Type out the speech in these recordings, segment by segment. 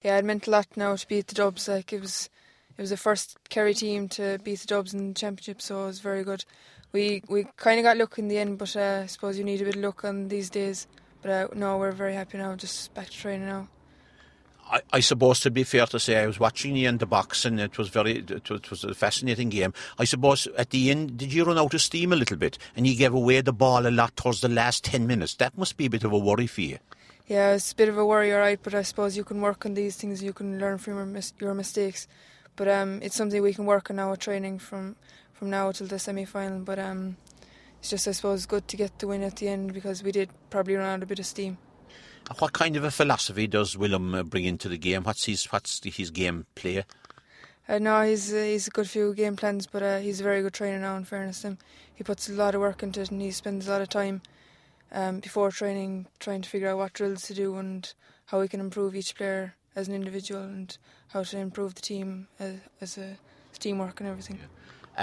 Yeah, it meant a lot now to beat the Dubs. Like it was the first Kerry team to beat the Dubs in the championship, so it was very good. We kind of got luck in the end, but I suppose you need a bit of luck on these days. But no, we're very happy now. Just back to training now. I suppose, to be fair to say, I was watching you in the box and it was a fascinating game. I suppose at the end, did you run out of steam a little bit and you gave away the ball a lot towards the last 10 minutes? That must be a bit of a worry for you. Yeah, it's a bit of a worry, alright, but I suppose you can work on these things, you can learn from your mistakes. But it's something we can work on now at training from now till the semi-final. But it's just, I suppose, good to get the win at the end because we did probably run out a bit of steam. What kind of a philosophy does Willem bring into the game? What's his game play? No, he's a good few game plans, but he's a very good trainer now, in fairness to him. He puts a lot of work into it and he spends a lot of time before training trying to figure out what drills to do and how we can improve each player as an individual and how to improve the team as a teamwork and everything. Yeah.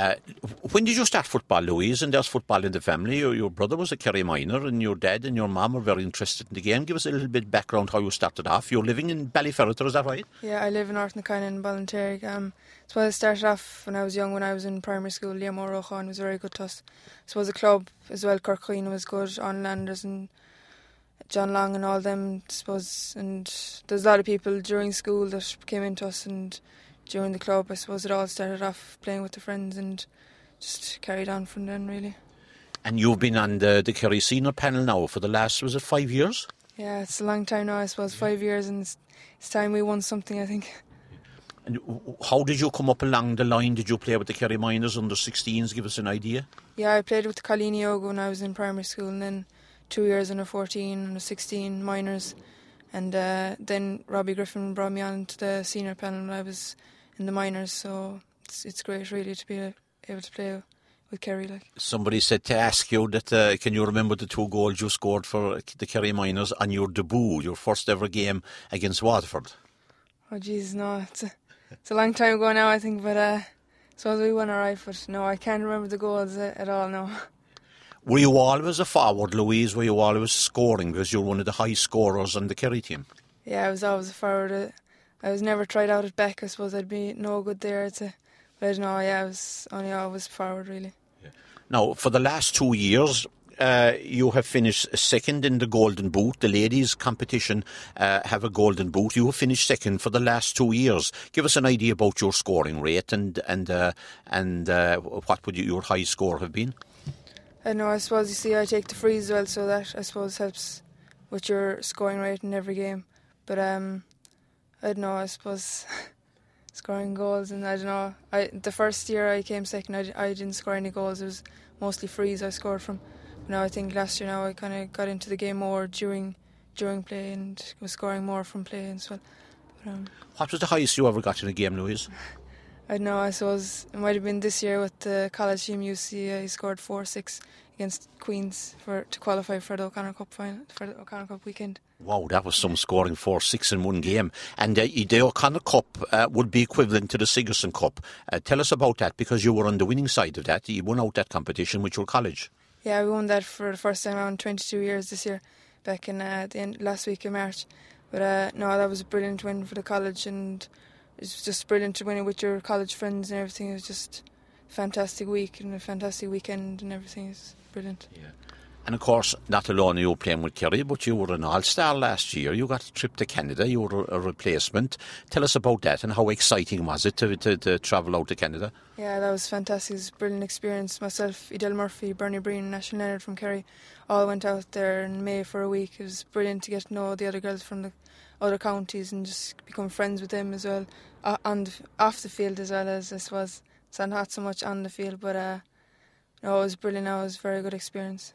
When did you start football, Louise? And there's football in the family. Your brother was a Kerry minor and your dad and your mum were very interested in the game. Give us a little bit of background how you started off. You're living in Ballyferriter, is that right? Yeah, I live in Ortnacoin in Ballinterrig. So I started off when I was young, when I was in primary school. Liam O'Rohan was very good to us. So was a club as well. Corkqueen was good. On Landers and John Long and all them, I suppose. And there's a lot of people during school that came into us and during the club. I suppose it all started off playing with the friends and just carried on from then, really. And you've been on the Kerry senior panel now for the last, was it 5 years? Yeah, it's a long time now, I suppose, 5 years, and it's time we won something, I think. And how did you come up along the line? Did you play with the Kerry Minors under 16s? Give us an idea. Yeah, I played with the Colleen Yoga when I was in primary school, and then 2 years under 14, under 16 minors, and then Robbie Griffin brought me on to the senior panel when I was in the minors, so it's great really to be able to play with Kerry. Like, somebody said to ask you that can you remember the 2 goals you scored for the Kerry Minors on your debut, your first ever game against Waterford? Oh jeez, no, it's a long time ago now, I think, but I suppose we won alright, but no, I can't remember the goals at all, no. Were you always a forward, Louise? Were you always scoring because you were one of the high scorers on the Kerry team? Yeah, I was always a forward. I was never tried out at back. I suppose I'd be no good there. But I don't know, yeah, I was only always forward, really. Yeah. Now, for the last 2 years, you have finished second in the Golden Boot. The ladies' competition have a Golden Boot. You have finished second for the last 2 years. Give us an idea about your scoring rate and what would your high score have been? I know, I suppose, you see, I take the frees as well, so that, I suppose, helps with your scoring rate in every game. But I don't know, I suppose scoring goals, and I don't know. The first year I came second, I didn't score any goals. It was mostly frees I scored from. But now I think last year now I kind of got into the game more during play and was scoring more from play as well. But, what was the highest you ever got in a game, Louise? I don't know, I suppose it might have been this year with the college team UC. I scored 4-6 against Queens to qualify for the O'Connor Cup final, for the O'Connor Cup weekend. Wow, that was some scoring, 4-6 in one game. And the O'Connor Cup would be equivalent to the Sigerson Cup. Tell us about that, because you were on the winning side of that. You won out that competition with your college. Yeah, we won that for the first time around 22 years this year, back in last week in March. But no, that was a brilliant win for the college, and it was just brilliant to win it with your college friends and everything. It was just a fantastic week and a fantastic weekend and everything. It was brilliant. Yeah. And of course, not alone are you playing with Kerry, but you were an all-star last year. You got a trip to Canada. You were a replacement. Tell us about that and how exciting was it to travel out to Canada? Yeah, that was fantastic. It was a brilliant experience. Myself, Edel Murphy, Bernie Breen, National Leonard from Kerry all went out there in May for a week. It was brilliant to get to know the other girls from the other counties and just become friends with them as well, off the field as well as this was. So not so much on the field, but no, it was brilliant. It was a very good experience.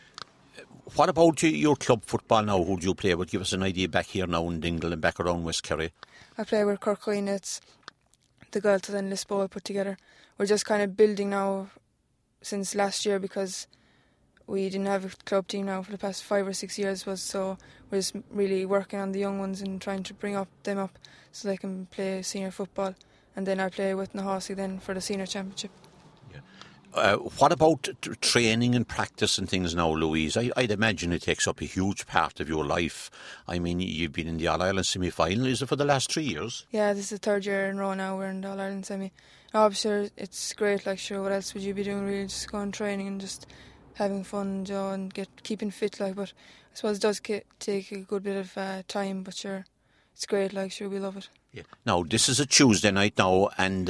What about your club football now? Who do you play with? Give us an idea back here now in Dingle and back around West Kerry. I play with Corkqueen. It's the girls and Lisboa put together. We're just kind of building now since last year, because we didn't have a club team now for the past 5 or 6 years. So we're just really working on the young ones and trying to bring them up so they can play senior football. And then I play with Nahosi then for the senior championship. Yeah. What about training and practice and things now, Louise? I'd imagine it takes up a huge part of your life. I mean, you've been in the All-Ireland semi-final, is it for the last 3 years? Yeah, this is the third year in a row now we're in the All-Ireland semi. Oh, I'm sure it's great, like, sure, what else would you be doing really? Just going training and just having fun, you know, and keeping fit, like, but I suppose it does take a good bit of time, but sure, it's great, like, sure, we love it. Yeah. Now, this is a Tuesday night now, and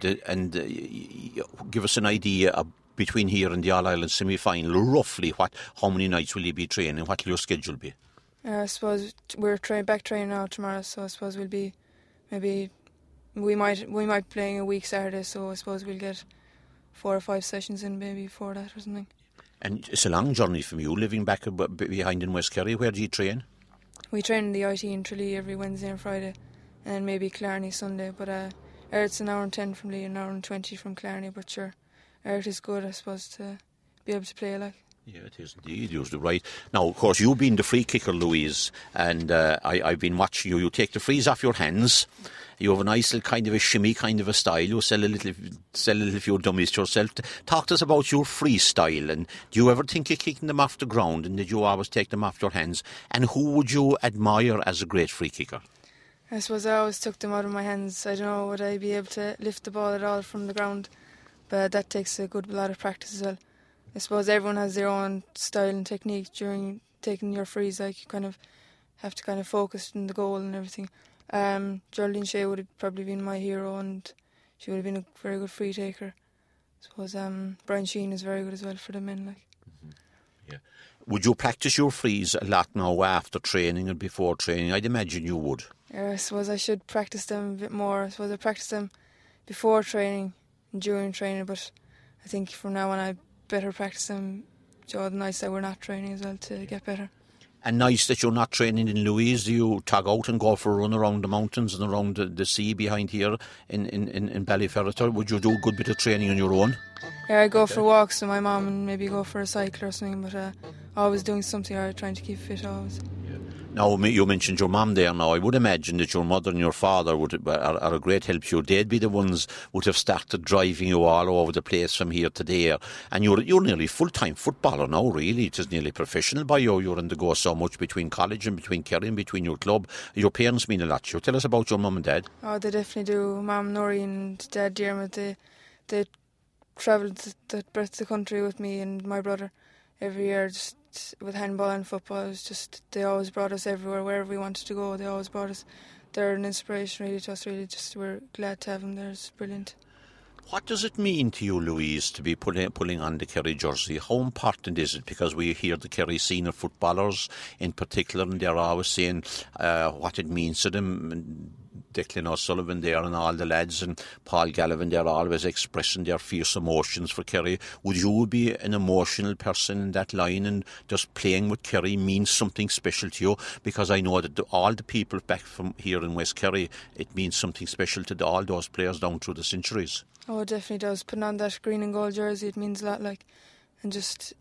give us an idea of, between here and the All-Ireland semi-final, roughly how many nights will you be training? What will your schedule be? I suppose we're back training now tomorrow, so I suppose we'll be maybe we might playing a week Saturday, so I suppose we'll get 4 or 5 sessions in maybe before that or something. And it's a long journey from you, living back behind in West Kerry. Where do you train? We train in the IT in Tralee every Wednesday and Friday, and maybe Killarney Sunday, but it's an hour and 10 from Lee, an hour and 20 from Killarney, but sure, it is good, I suppose, to be able to play, like. Yeah, it is indeed. You're right. Now, of course, you've been the free kicker, Louise, and I've been watching you. You take the frees off your hands. You have a nice little kind of a shimmy kind of a style. You sell a little few dummies to yourself. Talk to us about your freestyle, and do you ever think of kicking them off the ground, and did you always take them off your hands? And who would you admire as a great free kicker? I suppose I always took them out of my hands. I don't know, would I be able to lift the ball at all from the ground, but that takes a good lot of practice as well. I suppose everyone has their own style and technique during taking your frees. Like, you kind of have to kind of focus on the goal and everything. Geraldine Shea would have probably been my hero, and she would have been a very good free taker. I suppose Brian Sheehan is very good as well for the men. Like. Mm-hmm. Yeah. Would you practice your frees a lot now after training and before training? I'd imagine you would. Yeah, I suppose I should practice them a bit more. I suppose I practice them before training and during training, but I think from now on I better practice them the nights that we're not training as well to get better. And nights that you're not training in, Louise, do you tug out and go for a run around the mountains and around the sea behind here in Ballyferret, or would you do a good bit of training on your own? Yeah, I go for walks with my mum and maybe go for a cycle or something, but always doing something or trying to keep fit always. Now, you mentioned your mum there now. I would imagine that your mother and your father are a great help to you. They'd be the ones who would have started driving you all over the place from here to there. And you're nearly full-time footballer now, really. It is nearly professional by you. You're in the go so much between college and between Kerry and between your club. Your parents mean a lot to you. Tell us about your mum and dad. Oh, they definitely do. Mum Norrie and Dad Dermot, they travelled the country with me and my brother every year, just with handball and football. It was just, they always brought us everywhere, wherever we wanted to go. They always brought us. They're an inspiration really to us. Really, just we're glad to have them there. It's brilliant. What does it mean to you, Louise, to be pulling on the Kerry jersey? How important is it? Because we hear the Kerry senior footballers in particular, and they're always saying what it means to them. And Declan O'Sullivan there and all the lads and Paul Gallivan, they're always expressing their fierce emotions for Kerry. Would you be an emotional person in that line, and just playing with Kerry means something special to you? Because I know that all the people back from here in West Kerry, it means something special to all those players down through the centuries. Oh, it definitely does. Putting on that green and gold jersey, it means a lot. Like, and it's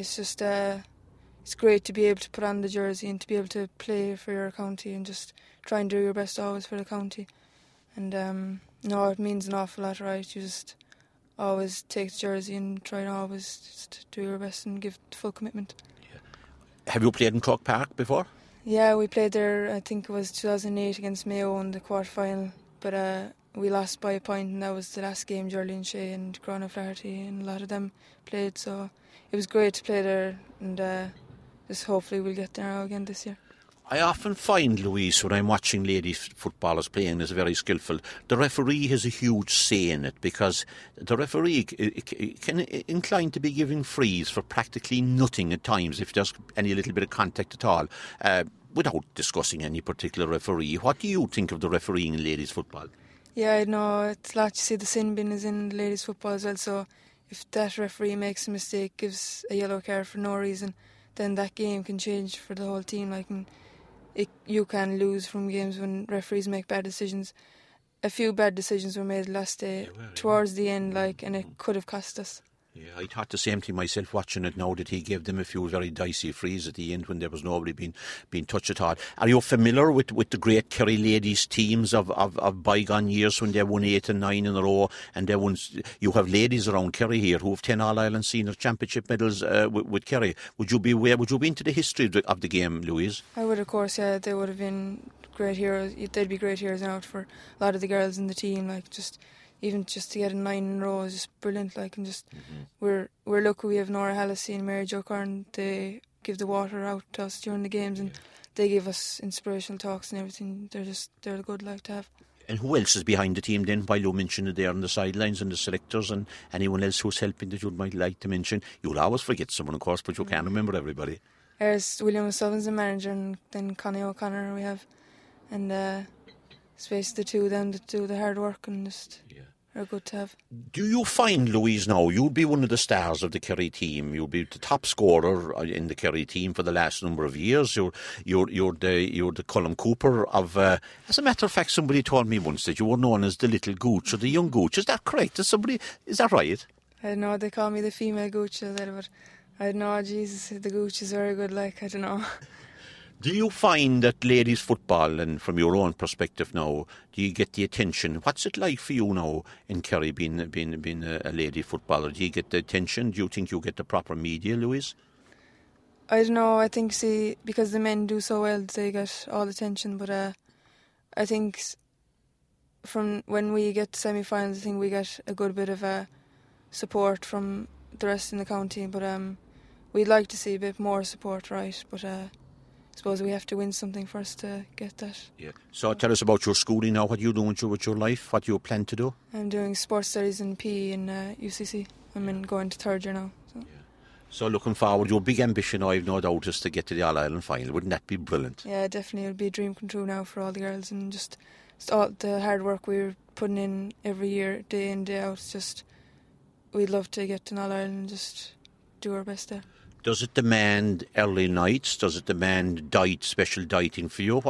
great to be able to put on the jersey and to be able to play for your county and just try and do your best always for the county. And it means an awful lot, right? You just always take the jersey and try and always just do your best and give full commitment. Yeah. Have you played in Croke Park before? Yeah, we played there, I think it was 2008 against Mayo in the quarter-final, but we lost by a point, and that was the last game. Geraldine Shea and Grona Flaherty and a lot of them played, so it was great to play there, and just hopefully we'll get there now again this year. I often find, Louise, when I'm watching lady footballers playing, is very skillful. The referee has a huge say in it, because the referee can incline to be giving frees for practically nothing at times, if there's any little bit of contact at all, without discussing any particular referee. What do you think of the refereeing in ladies football? Yeah, I know, it's a lot. You see, the sin bin is in ladies football as well, so if that referee makes a mistake, gives a yellow card for no reason, then that game can change for the whole team. Like, you can lose from games when referees make bad decisions. A few bad decisions were made last day towards the end, and it could have cost us. Yeah, I thought the same thing myself watching it now, that he gave them a few very dicey frees at the end when there was nobody being touched at all. Are you familiar with the great Kerry ladies teams of bygone years when they won 8 and 9 in a row, and they won? You have ladies around Kerry here who have 10 All-Ireland Senior Championship medals with Kerry. Would you be aware? Would you be into the history of the game, Louise? I would, of course. Yeah, they would have been great heroes. They'd be great heroes now for a lot of the girls in the team. Like even just to get a 9 in a row is just brilliant. Like, and just we're lucky we have Nora Hallisey and Mary Jo Curran. They give the water out to us during the games, and they give us inspirational talks and everything. They're good like to have. And who else is behind the team then? While you mentioned it there on the sidelines and the selectors and anyone else who's helping that you might like to mention. You'll always forget someone, of course, but you can't remember everybody. There's William O'Sullivan's the manager, and then Connie O'Connor we have, and it's basically the two of them that do the hard work and just are good to have. Do you find, Louise, now you'll be one of the stars of the Kerry team? You'll be the top scorer in the Kerry team for the last number of years. You're the Colm Cooper of. As a matter of fact, somebody told me once that you were known as the little Gooch or the young Gooch. Is that correct? Is that right? I don't know. They call me the female Gooch, but I don't know. Jesus, the Gooch is very good. Like, I don't know. Do you find that ladies football, and from your own perspective now, do you get the attention? What's it like for you now in Kerry being a lady footballer? Do you get the attention? Do you think you get the proper media, Louise? I don't know. I think, because the men do so well, they get all the attention. But I think from when we get to semi-finals, I think we get a good bit of support from the rest in the county. But we'd like to see a bit more support, right? But I suppose we have to win something first to get that. Yeah. So tell us about your schooling now. What are you doing with your life? What do you plan to do? I'm doing sports studies in PE in UCC. I'm going to third year now. So looking forward, your big ambition, I've no doubt, is to get to the All-Ireland final. Wouldn't that be brilliant? Yeah, definitely. It would be a dream come true now for all the girls, and just all the hard work we're putting in every year, day in, day out. We'd love to get to All-Ireland and just do our best there. Does it demand early nights? Does it demand special dieting for you?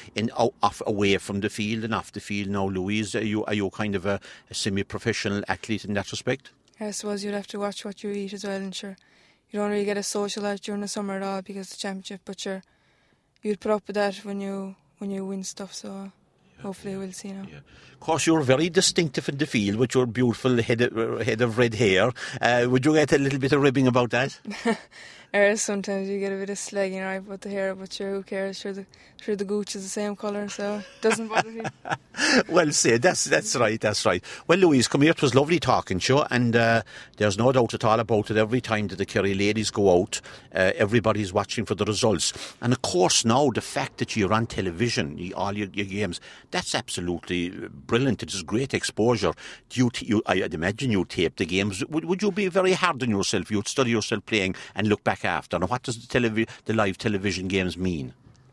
Away from the field and off the field now, Louise? Are you kind of a semi-professional athlete in that respect? I suppose you'd have to watch what you eat as well, and sure, you don't really get a social life during the summer at all because of the championship, but sure, you'd put up with that when you win stuff, so hopefully we'll see now. Yeah. Of course, you're very distinctive in the field with your beautiful head of red hair. Would you get a little bit of ribbing about that? Sometimes you get a bit of slagging right about the hair, but sure, who cares? Sure the Gooch is the same colour, so it doesn't bother me. Well said, that's right. Well, Louise, come here, it was lovely talking to you, and there's no doubt at all about it. Every time that the Kerry ladies go out, everybody's watching for the results. And of course now, the fact that you're on television, all your games, that's absolutely brilliant. It's great exposure. I'd imagine you tape the games. Would you be very hard on yourself? You'd study yourself playing and look back after. And what does the live television games mean?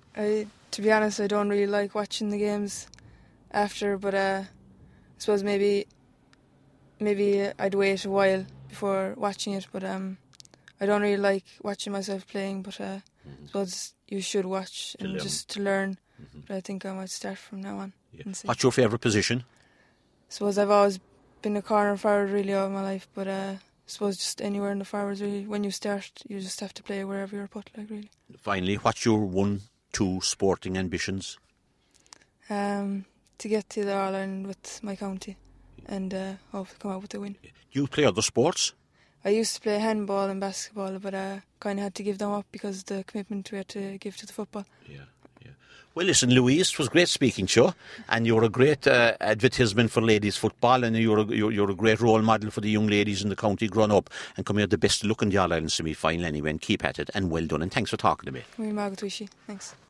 To be honest, I don't really like watching the games after, but I suppose maybe I'd wait a while before watching it, but I don't really like watching myself playing, but I suppose you should watch and just to learn. But I think I might start from now on. Yeah. What's your favourite position? I suppose I've always been a corner forward really all my life, but I suppose just anywhere in the forwards really. When you start, you just have to play wherever you're put, like really. Finally, what's your 1-2 sporting ambitions? To get to the All-Ireland with my county and hopefully come out with a win. Do you play other sports? I used to play handball and basketball, but I kind of had to give them up because of the commitment we had to give to the football. Yeah. Well, listen, Louise, it was great speaking to you, and you're a great advertisement for ladies football, and you're a great role model for the young ladies in the county growing up, and come here the best look in the All-Ireland semi-final anyway, and keep at it, and well done, and thanks for talking to me. Thanks.